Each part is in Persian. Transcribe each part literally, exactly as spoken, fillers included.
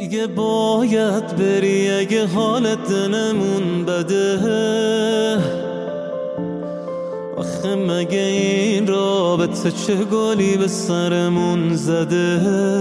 دیگه باید بری اگه حالت دلمون بده. آخه مگه این رابطه چه گلی به سرمون زده؟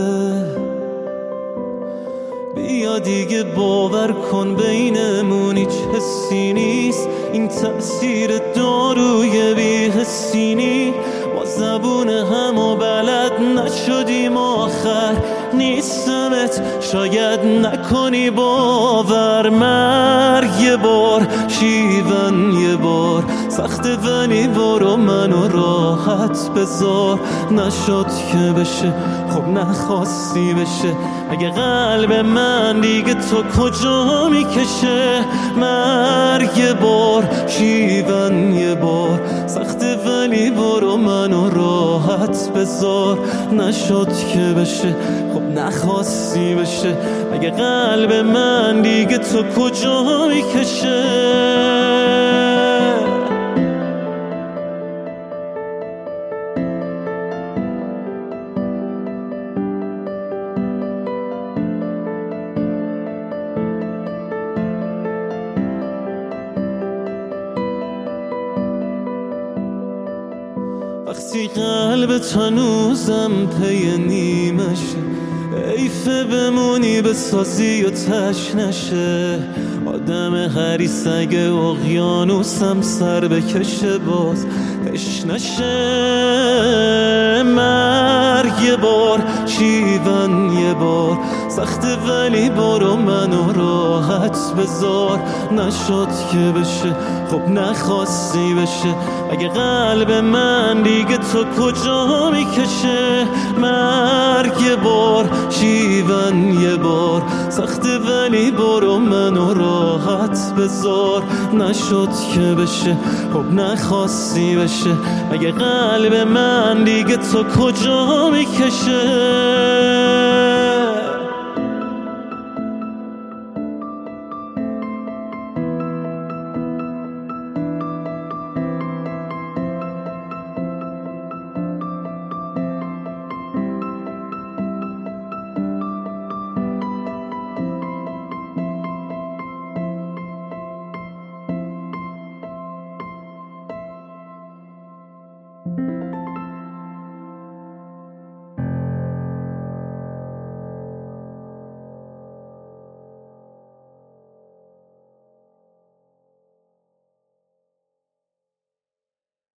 بیا دیگه باور کن بینمون هیچ حسی نیست، این تأثیر داروی بی حسی نیست. ما زبون همو بلد نشدیم آخر نیستمت شاید نکنی باور. مرگ یه بار شیون یه بار سخته ولی برو منو راحت بذار. نشد که بشه خب نخواستی بشه، اگه قلب من دیگه تو کجا میکشه؟ مرگ یه بار شیون یه بار سخته ولی برو منو راحت بذار. نشد که بشه خب نخواستی بشه، اگه قلب من دیگه تو کجا میکشه؟ وقتی قلب تنوزم پی نیمشه، ایفه بمونی بسازی و تش نشه. آدم حریص اگه اقیانوسم سر بکشه باز تش نشه. مرگ یه بار شیون یه بار سخته ولی برو منو راحت بذار. نشد که بشه خب نخواستی بشه، اگه قلب من دیگه تو کجا میکشه؟ مرگ یه بار شیون یه بار سخته ولی برو منو راحت بذار. نشد که بشه خب نخواستی بشه، اگه قلب من دیگه تو کجا میکشه؟